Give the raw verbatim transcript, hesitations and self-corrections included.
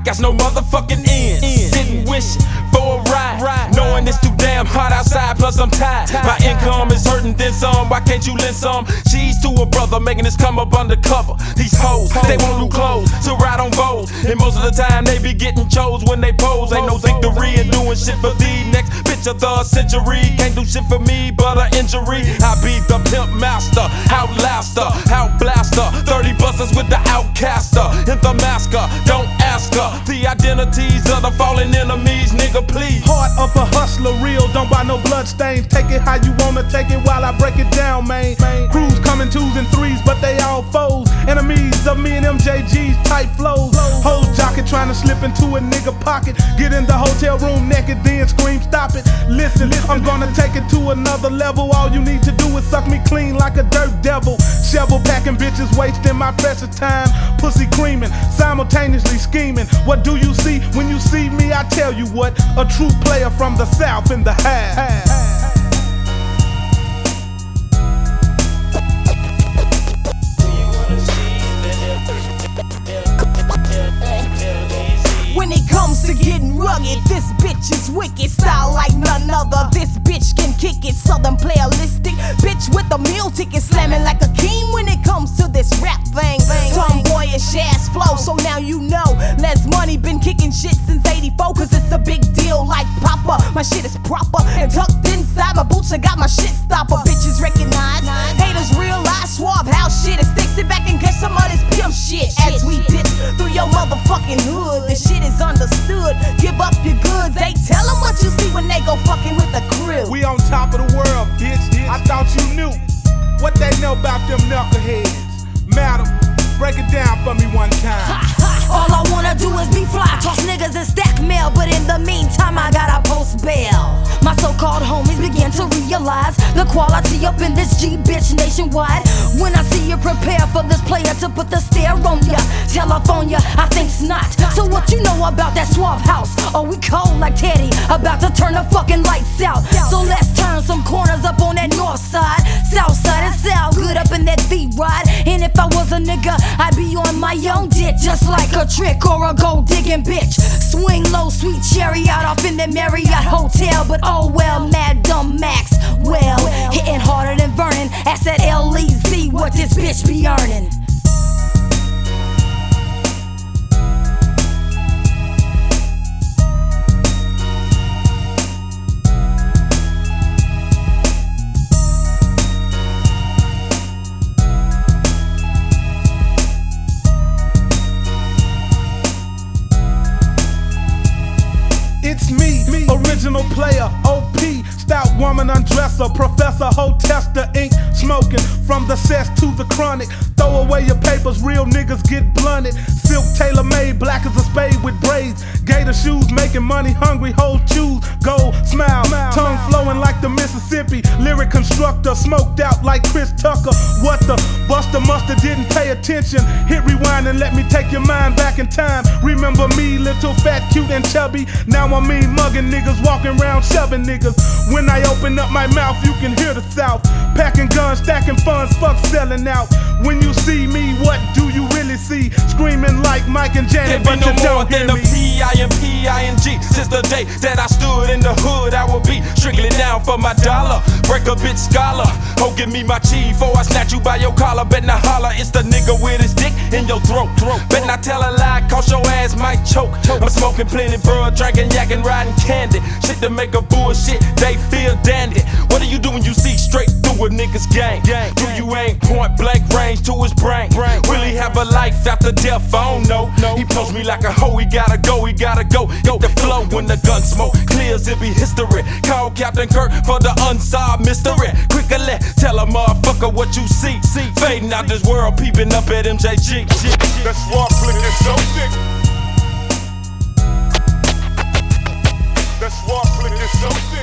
got no motherfucking end. Sitting wishing for a ride, knowing it's too damn hot outside, plus I'm tired. My income is hurting, then some, why can't you lend some? She's to a brother, making this come up undercover. These hoes, they want new clothes to ride on Vogue, and most of the time they be getting chose when they pose. Ain't no victory in doing shit for the next bitch of the century. Can't do shit for me but an injury. I be the pimp master, out louster, out blaster, thirty busters with the outcaster in the masker. Don't ask her the identities of the fallen enemies, nigga, please. Heart of a hustler, real, don't buy no bloodstains. Take it how you wanna take it while I break it down, man. Crews coming twos and threes, but they all foes. Enemies of me and M J G's tight flows. Whole jocket trying to slip into a nigga pocket. Get in the hotel room naked, then scream, stop it. Listen, I'm gonna take it to another level. All you need to do is suck me clean like a dirt devil. Shovel packing bitches, wasting my precious time. Pussy creaming, simultaneously scheming. What do you see when you see me? I tell you what, a true player from the south in the house. When it comes to getting rugged, this bitch is wicked. Style like none other, this bitch can kick it. Southern playalistic, bitch with a meal ticket. Slamming like a king when it comes to this rap thing. Tomboyish ass flow, so now you know. Les Money been kicking shit since eighty-four, cause it's a big deal like Papa. My shit is proper and tucked inside my boots. I got my shit stopper. Bitches recognize, haters realize. Suave house shit is thick. Sit back and catch some of this pimp shit as we dip through your motherfucking hood. This shit is understood. Give up your goods. They tell them what you see when they go fucking with the crew. We on top of the world, bitch. I thought you knew what they know about them knuckleheads. Madam, break it down for me one time. All I wanna do is be fly, toss niggas and stack mail, but in the meantime I gotta post bail. My so-called homies begin to realize the quality up in this G bitch nationwide. When I see you prepare for this player to put the stare on ya, telephone ya, I think's not. So what you know about that Suave house? Oh, we cold like Teddy, about to turn the fucking lights out. So let's turn some corners up on that north side, south side, and south good up in that V-ride. And if I was a nigga, I'd be on my own dick, just like a trick or a gold digging bitch. Swing low, sweet cherry out off in the Marriott Hotel. But oh well, Mad Dumb Max, well, hitting harder than Vernon. Ask that L E Z what this bitch be earning. It's me, me, original player, O P, stout woman undresser, professor, hoe tester, ink smoking, from the cess to the chronic. Throw away your papers, real niggas get blunted. Silk tailor made, black as a spade with braids. Gator shoes, making money, hungry hoes choose. Gold smile, tongue flowing like the Mississippi. Lyric constructor, smoked out like Chris Tucker. What the Buster Muster didn't pay attention. Hit rewind and let me take your mind back in time. Remember me, little fat, cute and chubby. Now I mean mugging niggas, walking around shoving niggas. When I open up my mouth, you can hear the South. Packing guns, stacking funds, fuck selling out. When you see me, what do you really see? Screaming like Mike and Janet, but no you don't more hear than me. a P I M P I N G. Since the day that I stood in the hood, I will be strictly down for my dollar. Break a bitch scholar. Oh, give me my chief, or I snatch you by your collar. Bet not holler, it's the nigga with his dick in your throat. Bet not tell a lie, cause your ass might choke. I'm smoking plenty, bro, drinking, yakking, riding candy. Shit to make a bullshit, they feel dandy. What do you do when you see straight through a nigga's gang? Do you aim point blank range to his brain? Really have a life after death? I don't know. He pulls me like a hoe, he gotta go, he gotta go. Go the flow when the gun smoke clears, it be history. Call Captain Kirk for the unsolved mystery. Quickly tell a motherfucker what you see. See, fading out this world, peeping up at M J G. That Suave flick is so thick. That Suave flick is so thick.